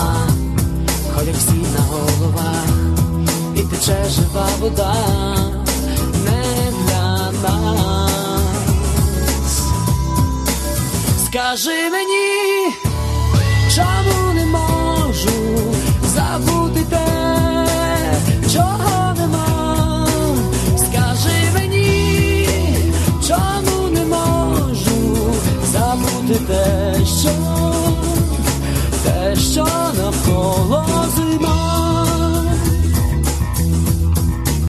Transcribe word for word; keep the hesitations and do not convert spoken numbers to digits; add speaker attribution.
Speaker 1: ходять всі на головах, і тече жива вода не для нас. Скажи мені, чому не можу забути те, чого нема? Скажи мені, чому не можу забути те, що